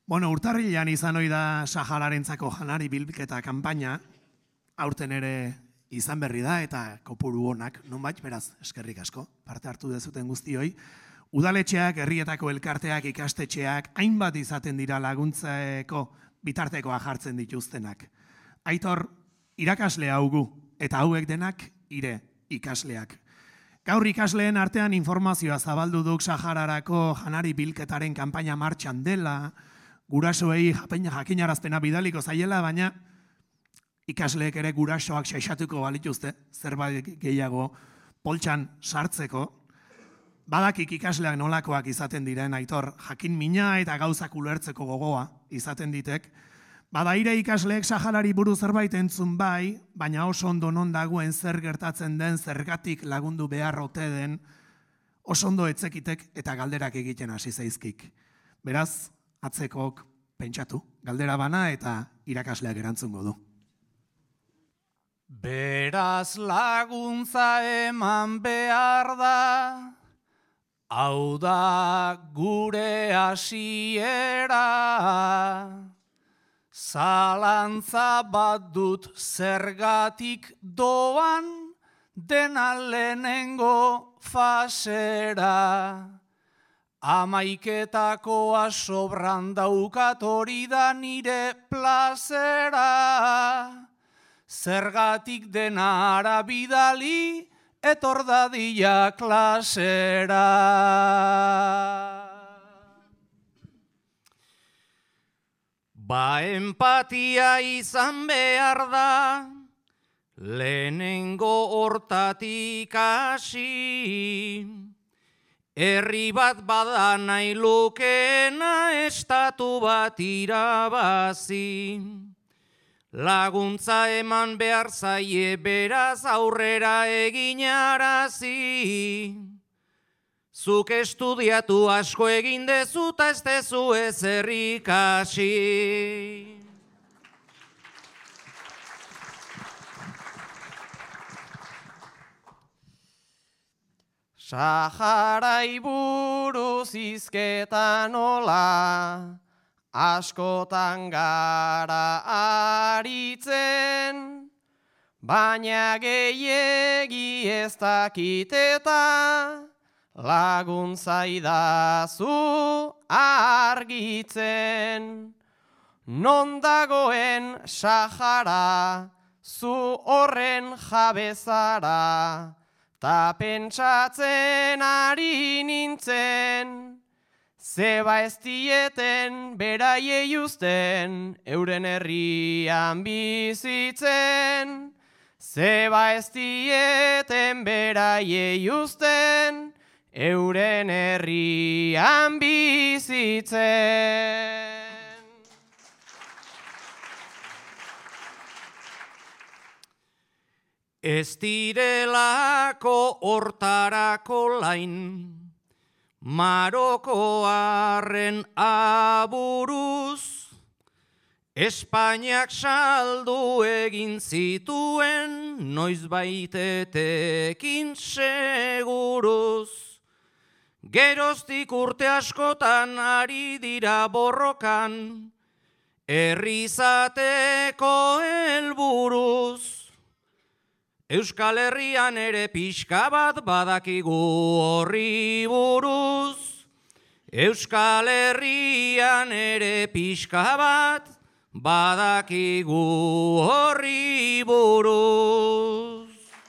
Bueno, urtarrilean izan ohi da Sahararentzako janari bilketa kanpaina, aurten ere izan berri da eta kopuru onak, nonbait, beraz, eskerrik asko, parte hartu dezuten guztioi. Udaletxeak, herrietako elkarteak, ikastetxeak, hainbat izaten dira laguntzeko bitartekoa jartzen dituztenak. Aitor, irakasle haugu, eta hauek denak ire ikasleak. Gaur ikasleen artean informazioa zabaldu duk Sahararako janari bilketaren kanpaina martxan dela, gurasoei jakinarazpena bidaliko zaiela, baina ikasleek ere gurasoak xaixatuko balituzte, zerbait gehiago poltsan sartzeko. Badakik ikasleak nolakoak izaten diren, Aitor, jakin mina eta gauzak ulertzeko gogoa izaten ditek. Bada ire ikasleek Saharari buruz zerbait entzun bai, baina oso ondo non dagoen zer gertatzen den, zergatik lagundu behar ote den, oso ondo etzekitek eta galderak egiten hasi zaizkik. Beraz, atzekok pentsatu, galdera bana eta irakasleak erantzungo du. Beraz laguntza eman behar da, hau da gure hasiera. Zalantza bat dut zergatik doan, dena lehenengo fasera. Amaiketakoa sobran daukat hori da nire plazera. Zergatik denara bidali, etor dadila klasera. Ba empatia izan behar da, lehenengo hortatik hasi. Herri bat bada nahi lukeena, estatu bat irabazi. Laguntza eman behar zaie, beraz aurrera eginarazi. Zuk estudiatu asko egin dezu ta ez dezu ezer ikasi. Saharai buruz hizketan nola, askotan gara aritzen, baina gehiegi ez dakiteta, laguntza idazu argitzen. Non dagoen Sahara, zu horren jabezara, ta pentsatzen ari nintzen, zeba ez dieten beraiei uzten, euren herrian bizitzen. Zeba ez dieten beraiei uzten, euren herrian bizitzen. Ez direlako hortarako lain, Marokoarren aburuz, Espainiak saldu egin zituen, noiz baitetekin seguruz. Geroztik urte askotan ari dira borrokan, herrizateko helburuz. Euskal Herrian ere pixka bat badakigu horri buruz. Euskal Herrian ere pixka bat badakigu horri buruz.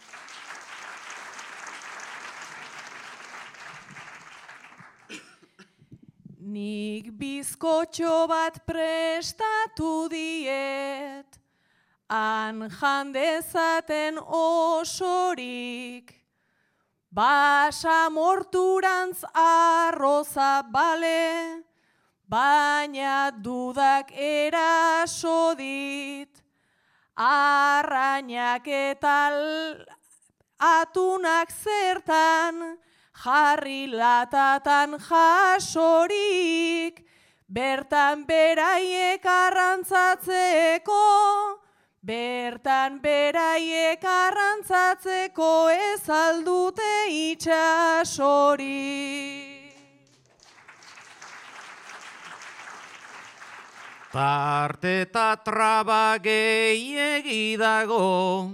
Nik bizkotxo bat prestatu diet, han jandezaten osorik, basamorturantz arroza bale, baina dudak eraso dit, arrainak eta atunak zertan, jarri latatan jasorik, bertan beraiek arrantzatzeko, bertan beraiek arrantzatzeko ez aldute itxasori. Tarte eta traba gehiegi dago,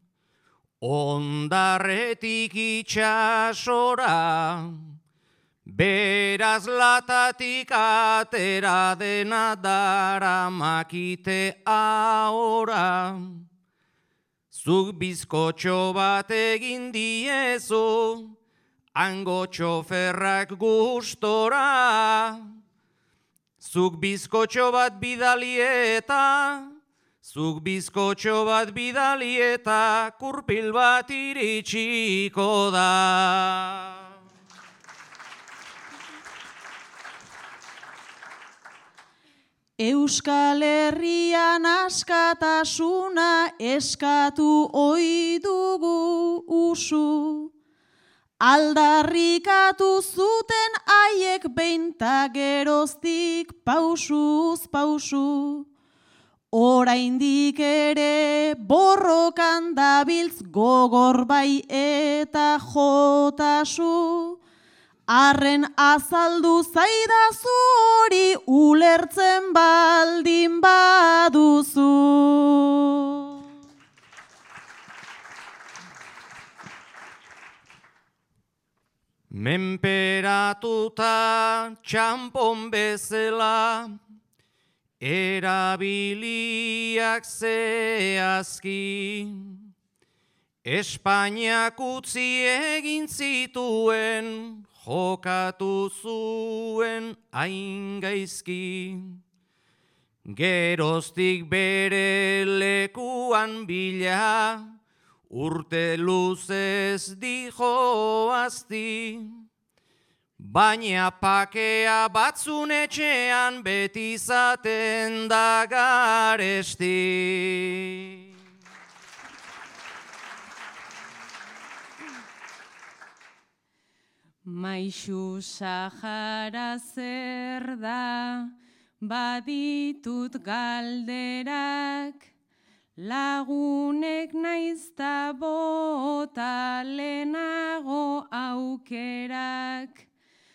ondarretik itxasora, beraz latatik atera dena daramakite ahora. Zuk bizkotxo bat egin diezu, hango txoferrak gustora. Zuk bizkotxo bat bidali eta kurpil bat iritsiko da. Euskal Herrian askatasuna eskatu ohi dugu usu. Aldarrikatu zuten haiek behin ta geroztik pausuz pausu. Oraindik ere borrokan dabiltz gogor bai eta jotasu. Arren azaldu zaidazu hori ulertzen baldin baduzu. Menperatuta txampon bezala, erabiliak zehazki, Espainiak utzi egin zituen, jokatu zuen hain gaizki. Geroztik bere lekuan bila, urte luzez dijoazti, baina pakea batzun etxean beti izaten da garesti. Maixu Sahara zer da, baditut galderak, lagunek naizta bota lehenago aukerak,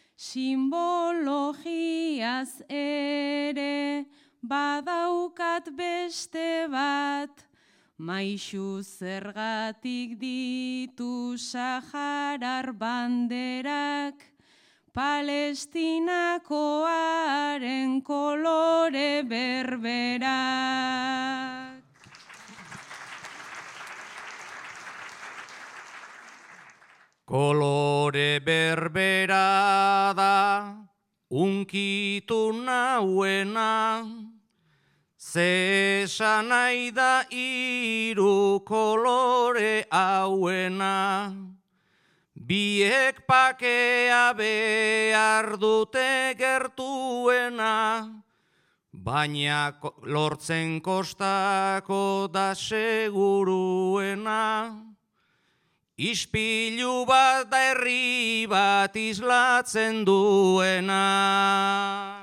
simbologiaz ere badaukat beste bat, maixu zergatik ditu Saharar banderak, Palestinakoaren kolore berberak. Kolore berbera da, unkitu nauena, ze esan nahi da hiru kolore hauena, biek pakea behar dute gertuena, baina lortzen kostako da seguruena. Ispilu bat da herri bat islatzen duena.